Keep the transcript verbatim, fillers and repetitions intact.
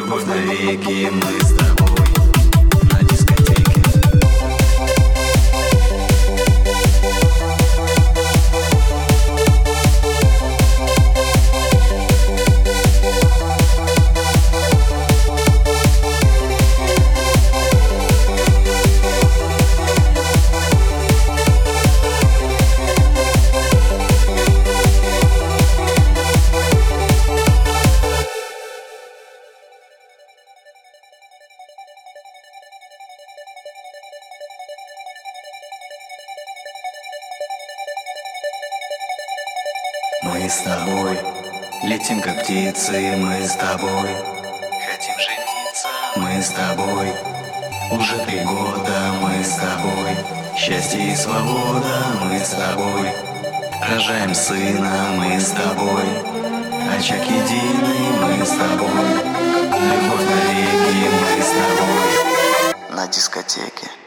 Любовь навеки, мы с тобой на дискотеке. Мы с тобой летим как птицы, мы с тобой хотим жениться, мы с тобой уже три года, мы с тобой счастье и свобода, мы с тобой рожаем сына, мы с тобой очаг единый, мы с тобой любовь навеки, мы с тобой на дискотеке.